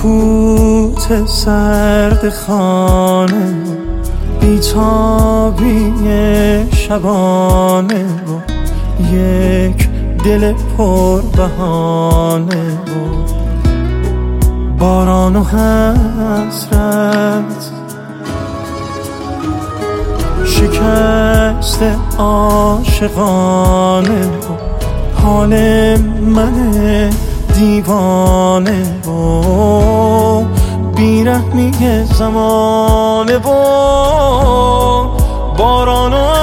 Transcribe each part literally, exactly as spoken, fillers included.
سکوت سرد خانه، بیتابی شبانه و یک دل پر بهانه و باران و حسرت، شکست عاشقانه و حال من دیوانه و بیرحمی زمانه و باران و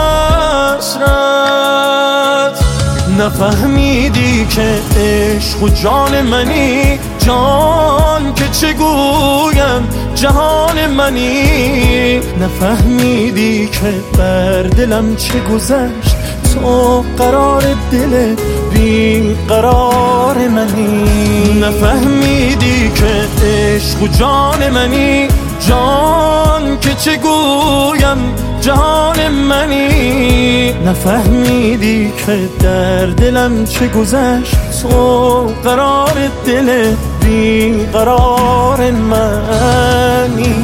حسرت. نفهمیدی که عشق و جان منی، جان که چگویم جهان منی. نفهمیدی که بر دلم چه گذشت، تو قرار دل بی قرار منی. نفهمیدی که عشق و جان منی، جان که چگویم جهان منی. نفهمیدی که در دلم چه گذشت، تو قرار دل بی قرار منی.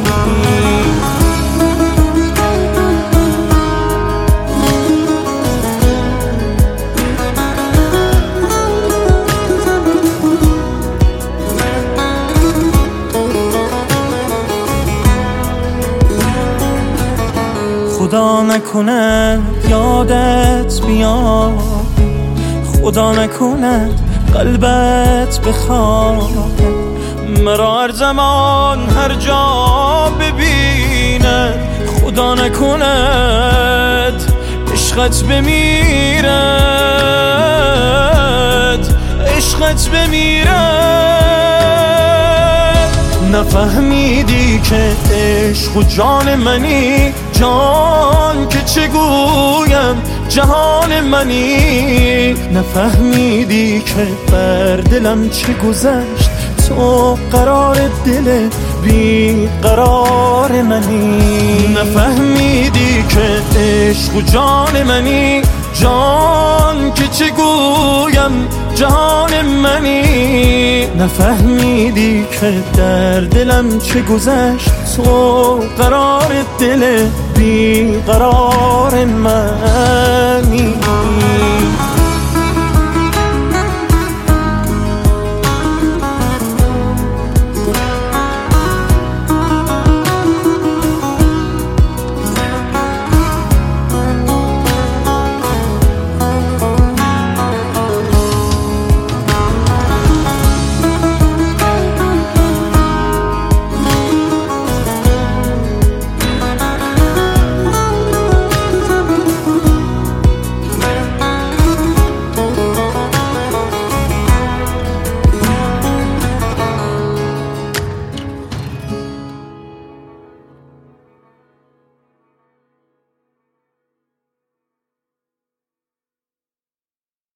خدا نکند یادت بیاد، خدا نکند قلبت بخواد، مرا هر زمان هر جا ببیند. خدا نکند عشقت بمیرد، عشقت بمیرد. نفهمیدی که عشق و جان منی، جان که چگویم جهان منی. نفهمیدی که بر دلم چه گذشت، تو قرار دل بی قرار منی. نفهمیدی که عشق و جان منی، جان که چگویم جهان منی. نفهمیدی که در دلم چه گذشت، تو قرار دل بی قرار من.